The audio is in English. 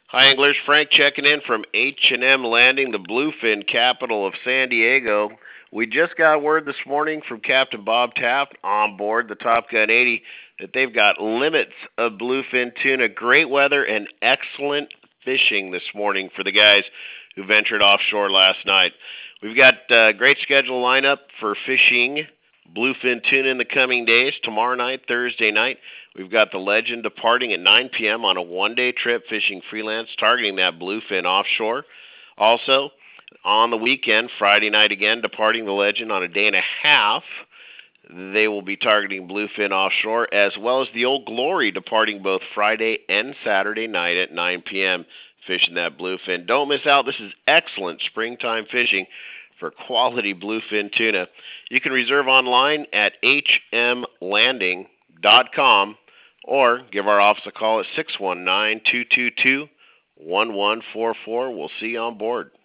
Hi anglers, Frank checking in from H&M Landing, the bluefin capital of San Diego. We just got word this morning from Captain Bob Taft on board the Top Gun 80 that they've got limits of bluefin tuna, great weather, and excellent fishing this morning for the guys who ventured offshore last night. We've got a great schedule lineup for fishing bluefin tuna in the coming days. Tomorrow night, Thursday night, we've got the Legend departing at 9 p.m. on a one-day trip fishing freelance, targeting that bluefin offshore. Also, on the weekend, Friday night again, departing the Legend on a day and a half. They will be targeting bluefin offshore, as well as the Old Glory departing both Friday and Saturday night at 9 p.m. fishing that bluefin. Don't miss out. This is excellent springtime fishing for quality bluefin tuna. You can reserve online at hmlanding.com or give our office a call at 619-222-1144. We'll see you on board.